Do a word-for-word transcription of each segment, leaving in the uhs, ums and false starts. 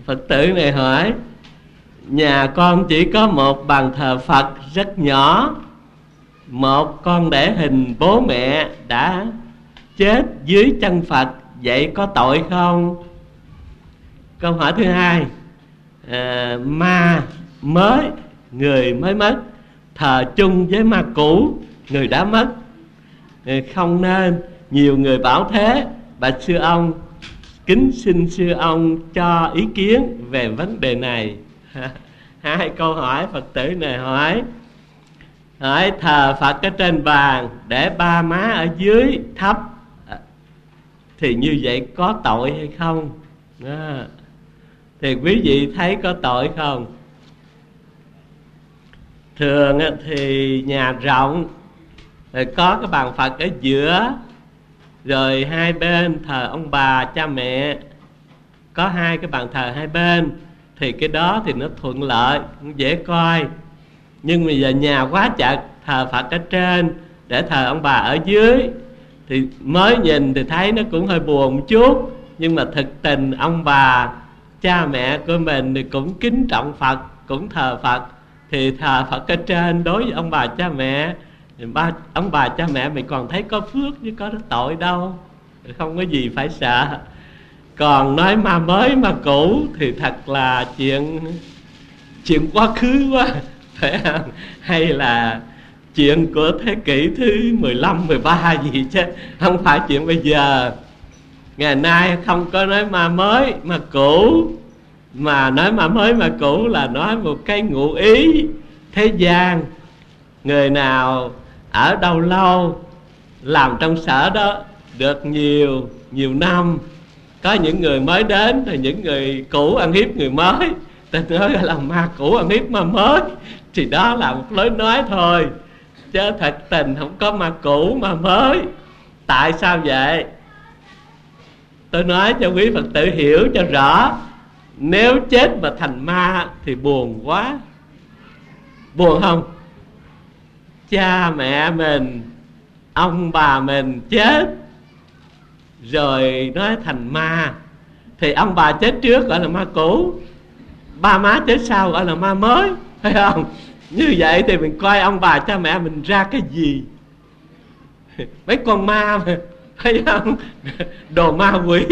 Phật tử này hỏi: nhà con chỉ có một bàn thờ Phật rất nhỏ, một con để hình bố mẹ đã chết dưới chân Phật, vậy có tội không? Câu hỏi thứ hai: à, ma mới, người mới mất, thờ chung với ma cũ, người đã mất, không nên. Nhiều người bảo thế. Bạch sư ông, kính xin sư ông cho ý kiến về vấn đề này. Hai câu hỏi Phật tử này hỏi. Hỏi thờ Phật ở trên bàn, để ba má ở dưới thấp, thì như vậy có tội hay không? Đó. Thì quý vị thấy có tội không? Thường thì nhà rộng, rồi có cái bàn Phật ở giữa, rồi hai bên thờ ông bà cha mẹ, có hai cái bàn thờ hai bên, thì cái đó thì nó thuận lợi, dễ coi. Nhưng bây giờ nhà quá chật, thờ Phật ở trên để thờ ông bà ở dưới, thì mới nhìn thì thấy nó cũng hơi buồn một chút. Nhưng mà thực tình ông bà cha mẹ của mình thì cũng kính trọng Phật, cũng thờ Phật, thì thờ Phật ở trên đối với ông bà cha mẹ, thì ba, ông bà cha mẹ mình còn thấy có phước chứ có tội đâu, không có gì phải sợ. Còn nói ma mới ma cũ thì thật là chuyện chuyện quá khứ quá, phải không? Hay là chuyện của thế kỷ thứ mười lăm, mười ba gì chứ không phải chuyện bây giờ. Ngày nay không có nói ma mới ma cũ, mà nói ma mới ma cũ là nói một cái ngụ ý thế gian. Người nào ở đâu lâu, làm trong sở đó được nhiều nhiều năm, có những người mới đến, thì những người cũ ăn hiếp người mới, ta nói là ma cũ ăn hiếp ma mới, thì đó là một lối nói thôi, chứ thật tình không có ma cũ ma mới. Tại sao vậy? Tôi nói cho quý Phật tử hiểu cho rõ. Nếu chết mà thành ma thì buồn quá. Buồn không? Cha mẹ mình, ông bà mình chết rồi nói thành ma, thì ông bà chết trước gọi là ma cũ, ba má chết sau gọi là ma mới, phải không? Như vậy thì mình coi ông bà cha mẹ mình ra cái gì? Mấy con ma mà, thấy không? Đồ ma quỷ.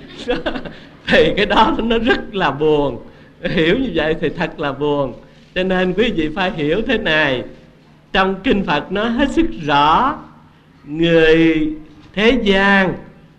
Thì cái đó nó rất là buồn. Hiểu như vậy thì thật là buồn. Cho nên quý vị phải hiểu thế này. Trong kinh Phật nói hết sức rõ, người thế gian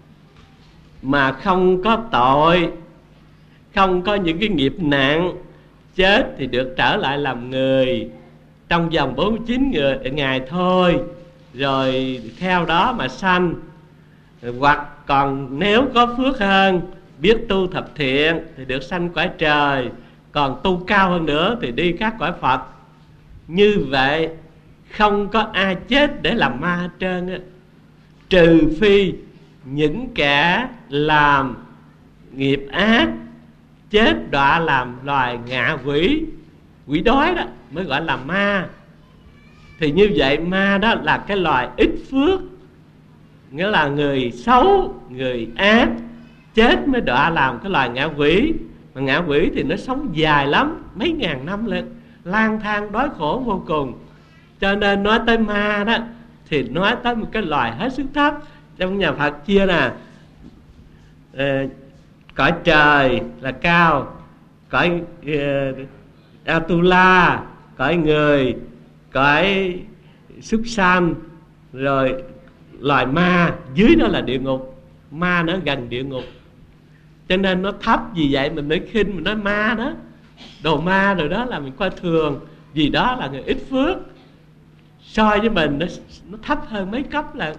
mà không có tội, không có những cái nghiệp nặng, chết thì được trở lại làm người trong vòng bốn mươi chín ngày thôi, rồi theo đó mà sanh. Hoặc còn nếu có phước hơn, biết tu thập thiện thì được sanh cõi trời, còn tu cao hơn nữa thì đi các cõi Phật. Như vậy không có ai chết để làm ma hết trơn á, trừ phi những kẻ làm nghiệp ác, chết đọa làm loài ngạ quỷ, quỷ đói đó mới gọi là ma. Thì như vậy ma đó là cái loài ít phước, nghĩa là người xấu, người ác chết mới đọa làm cái loài ngạ quỷ. Mà ngạ quỷ thì nó sống dài lắm, mấy ngàn năm lên, lang thang đói khổ vô cùng. Cho nên nói tới ma đó thì nói tới một cái loài hết sức thấp. Trong nhà Phật chia nè, ờ, cõi trời là cao, cõi uh, Atula, cõi người, cõi súc sanh, rồi loài ma, dưới đó là địa ngục. Ma nó gần địa ngục, cho nên nó thấp. Vì vậy mình nói khinh, mình nói ma đó, đồ ma rồi đó là mình coi thường, vì đó là người ít phước. So với mình nó, nó thấp hơn mấy cấp lần.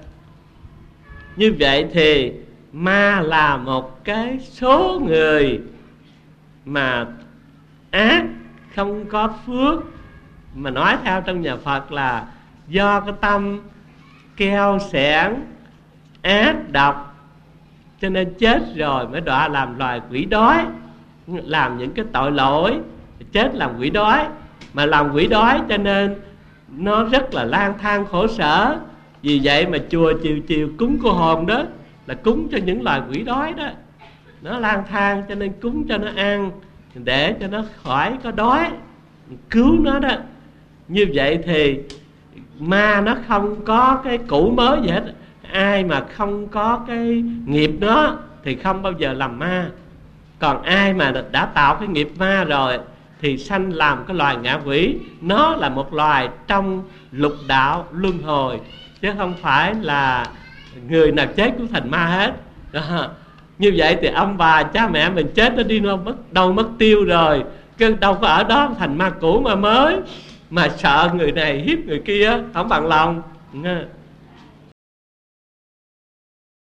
Như vậy thì ma là một cái số người mà ác, không có phước. Mà nói theo trong nhà Phật là do cái tâm keo xẻn, ác độc, cho nên chết rồi mới đọa làm loài quỷ đói, làm những cái tội lỗi, chết làm quỷ đói. Mà làm quỷ đói cho nên nó rất là lang thang khổ sở. Vì vậy mà chùa chiều chiều cúng cô hồn đó là cúng cho những loài quỷ đói đó. nó lang thang cho nên cúng cho nó ăn, để cho nó khỏi có đói, cứu nó đó. Như vậy thì ma nó không có cái cũ mới gì hết. Ai mà không có cái nghiệp đó thì không bao giờ làm ma. Còn ai mà đã tạo cái nghiệp ma rồi thì sanh làm cái loài ngạ quỷ. Nó là một loài trong lục đạo luân hồi, chứ không phải là người nào chết cũng thành ma hết đó. Như vậy thì ông bà cha mẹ mình chết nó đi đâu mất, đâu mất tiêu rồi, chứ đâu có ở đó thành ma cũ ma mới, mà sợ người này hiếp người kia không bằng lòng.